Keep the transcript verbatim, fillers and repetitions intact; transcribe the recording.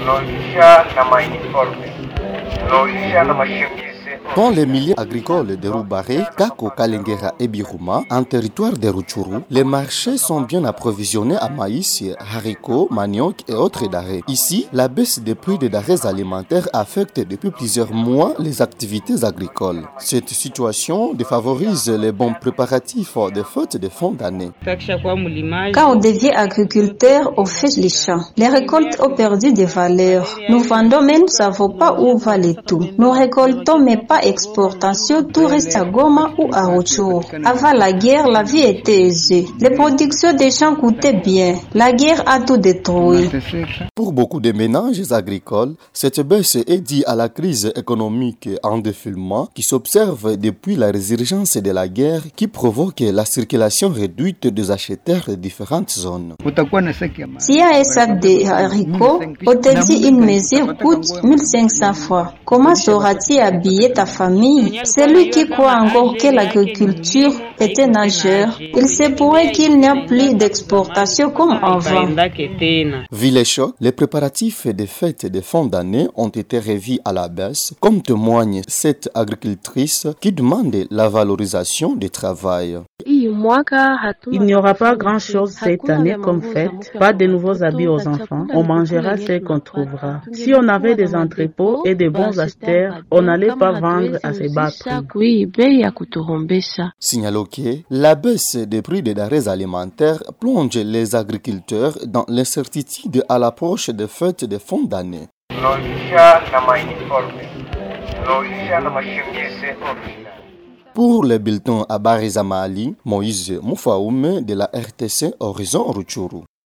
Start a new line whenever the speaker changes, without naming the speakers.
tunaonyesha na mauniforme, tunaonyesha na mashimizi.
Dans les milieux agricoles de Roubaré, Kako, Kalengera et Biruma, en territoire de Rutshuru, les marchés sont bien approvisionnés à maïs, haricots, manioc et autres denrées. Ici, la baisse des prix des denrées alimentaires affecte depuis plusieurs mois les activités agricoles. Cette situation défavorise les bons préparatifs des fêtes de fin d'année.
Quand on devient agriculteur, on fait les champs. Les récoltes ont perdu des valeurs. Nous vendons mais nous ne savons pas où va le tout. Nous récoltons mais pas exportation, tout reste à Goma ou à Rutshuru. Avant la guerre, la vie était aisée. Les productions des champs coûtaient bien. La guerre a tout détruit.
Pour beaucoup de ménages agricoles, cette baisse est due à la crise économique en défilement qui s'observe depuis la résurgence de la guerre qui provoque la circulation réduite des acheteurs de différentes zones.
S'il y a un sac de haricots, on te dit une mesure coûte mille cinq cents francs. Comment saura-t-il habiller ta famille? Celui qui croit encore que l'agriculture est un nageur, il se pourrait qu'il n'y a plus d'exportation comme avant.
Vu les chocs, les préparatifs des fêtes de fin d'année ont été revus à la baisse, comme témoigne cette agricultrice qui demande la valorisation du travail.
Il n'y aura pas grand-chose cette année comme fête, pas de nouveaux habits aux enfants, on mangera ce qu'on trouvera. Si on avait des entrepôts et des bons acheteurs, on n'allait pas vendre à ces bas prix.
Signalons que la baisse des prix des denrées alimentaires plonge les agriculteurs dans l'incertitude à l'approche des fêtes de fin d'année. Pour le bulletin à Barizamali, Moïse Moufaoume de la R T C Horizon Rutshuru.